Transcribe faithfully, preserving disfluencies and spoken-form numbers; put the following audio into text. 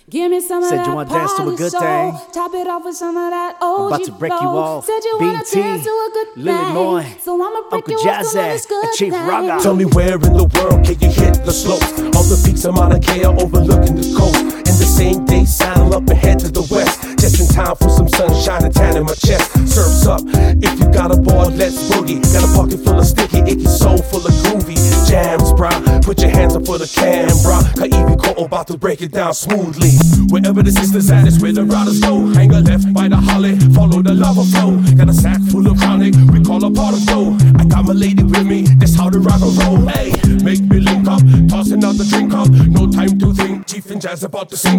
Give me some of Said that you want to dance to a party good soul. thing. Top it off with some of that O G I'm about to break you flow. off. Said you wanna B T, dance to a good Lillinois, thing. So I'ma break Uncle you off some of Jazzy, this good and Chief thing. Rugga. Tell me where in the world can you hit the slopes? All the peaks of Mauna Kea overlooking the coast. In the same day, saddle up and head to the west. Just in time for some sunshine and tan in my chest. Surf's up, if you got a ball, let's boogie. Got a pocket full of sticky, icky soul full of groovy jams, brah. Put your hands up for the camera. Kaiwi Ko'o about to break it down smoothly. Wherever the sisters at is where the riders go. Hang a left by the holly, follow the lava flow. Got a sack full of chronic, we call a part of dough. I got my lady with me, that's how the rock and roll. Hey, make me link up, tossing out the drink up. No time to think, Chief and Jazz about to sing.